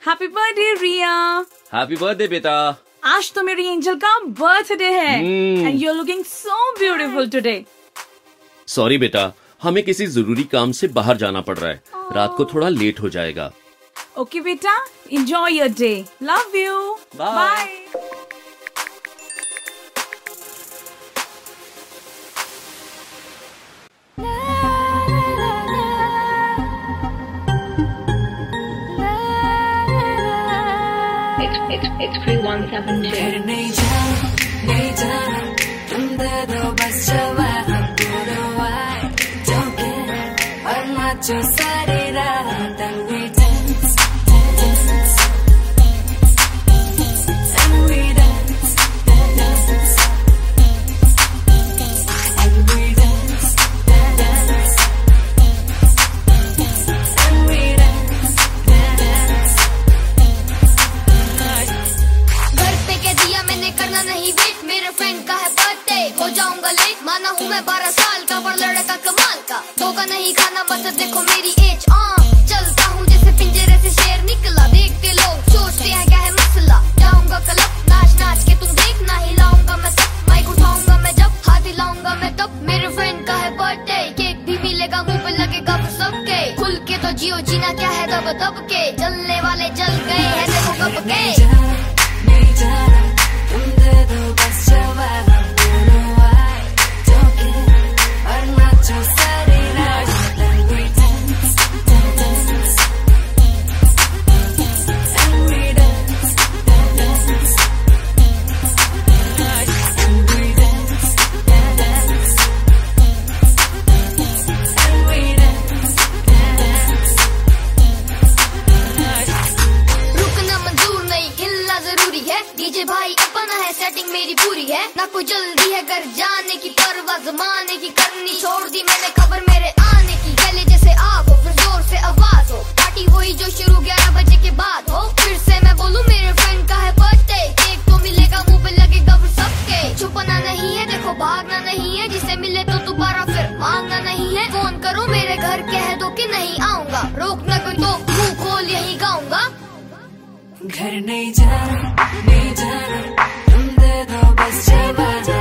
Happy birthday Riya. Happy birthday बेटा। आज तो मेरी एंजल का बर्थडे है and you are looking so beautiful today. Sorry बेटा, हमें किसी जरूरी काम से बाहर जाना पड़ रहा है। रात को थोड़ा लेट हो जाएगा। ओके बेटा, enjoy your day. Love you. Bye. It's Crew 172. घर नहीं जाना तुम दे दो बस जवाब बुलवाए don't care और नाचो सारी रात and we dance and we dance and we dance and we करना नहीं वेट, मेरे फ्रेंड का है बर्थडे, हो जाऊंगा लेट। माना हूँ मैं 12 साल का, पर लड़का कमाल का। धोखा नहीं खाना, बस देखो मेरी एज। चलता हूँ जैसे पिंजरे से शेर निकला। देखते लोग सोचते हैं क्या है मसला। जाऊंगा क्लब नाच नाच के तुम देखना, हिलाऊंगा मैं सब। माइक उठाऊंगा मैं जब, हाथ हिलाऊंगा मैं तब। मेरे फ्रेंड का है बर्थडे, केक भी मिलेगा, मुंह पे लगेगा वो सबके। खुल के तो जियो, जीना क्या है दब दब के। जलने वाले जल गए हैं देखो कब के। नहीं जाना तुम दे दो बस जवाब बुलवाए don't care और नाचो सारी रात and we dance and we dance and we dance and we dance। रुकना मंजूर नहीं, हिलना जरूरी है। डीजे भाई अपना है, सेटिंग मेरी पूरी है। ना कोई जल्दी है घर जाने की, परवाह जमाने की करनी छोड़ दी मैंने। खबर मेरे आने की, पहले जैसे आग हो, फिर जोर से आवाज हो। पार्टी वही जो शुरू 11 बजे के बाद हो। फिर से मैं बोलूं मेरे फ्रेंड का है बर्थडे, केक तो मिलेगा, मुंह पे लगेगा फिर सबके। छुपना नहीं है देखो, भागना नहीं है। जिसे मिले तो दोबारा फिर मांगना नहीं है। फोन करो मेरे घर, कह दो कि नहीं आऊंगा। रोकना कोई तो मुंह खोल यही गाऊंगा। घर नहीं जाना तुम दे दो बस जवाब